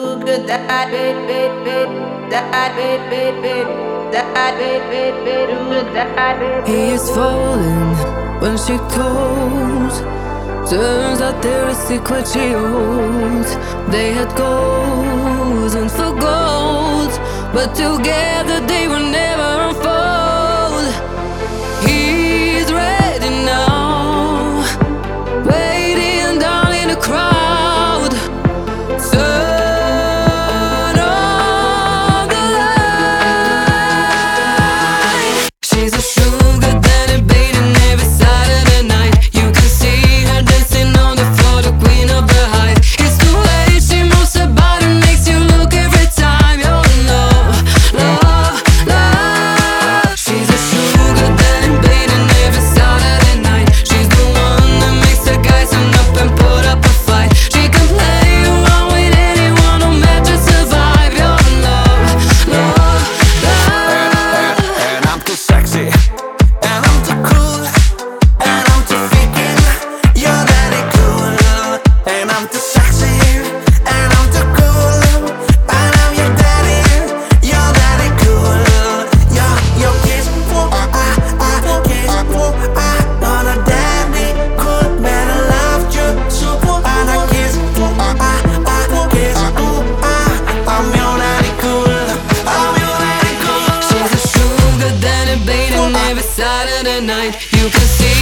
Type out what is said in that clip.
sugar He is falling when she calls. Turns out they're a secret she holds. They had goals and for gold, but together they will never unfold. He's ready now, waiting down in the crowd. Turn on the light. She's a sugar daddy baiting every Saturday night. You can see her dancing on the floor, the queen of the height. It's the way she moves her body, makes you look every time. You're in love, love, love. She's a sugar daddy baiting every Saturday night. She's the one that makes the guys turn up and put up a fight. She can play around with anyone, no matter survive. You're in love, love, love. And I'm too sexy, and I'm too cool, and I'm too freaking. You're daddy cool, and I'm too sexy, and I'm too cool, and I'm your daddy. You're daddy cool. Your kiss, kiss, on a daddy cool, man, I loved you, super, and I kiss, kiss, I'm your daddy cool, I'm your daddy cool. She's a sugar daddy baiting every Saturday night. You can see